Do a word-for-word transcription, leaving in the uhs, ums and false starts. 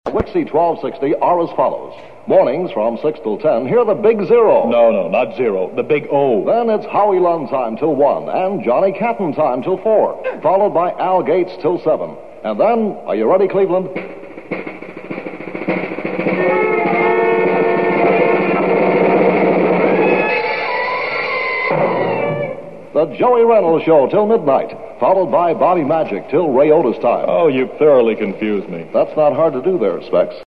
Wixie twelve sixty are as follows. Mornings from six till ten, hear the Big Zero. No, no, not zero. The Big O. Then it's Howie Lund time till one and Johnny Catton time till four, followed by Al Gates till seven. And then, are you ready, Cleveland? The Joey Reynolds Show till midnight, followed by Bobby Magic till Ray Otis time. Oh, you've thoroughly confused me. That's not hard to do there, Specs.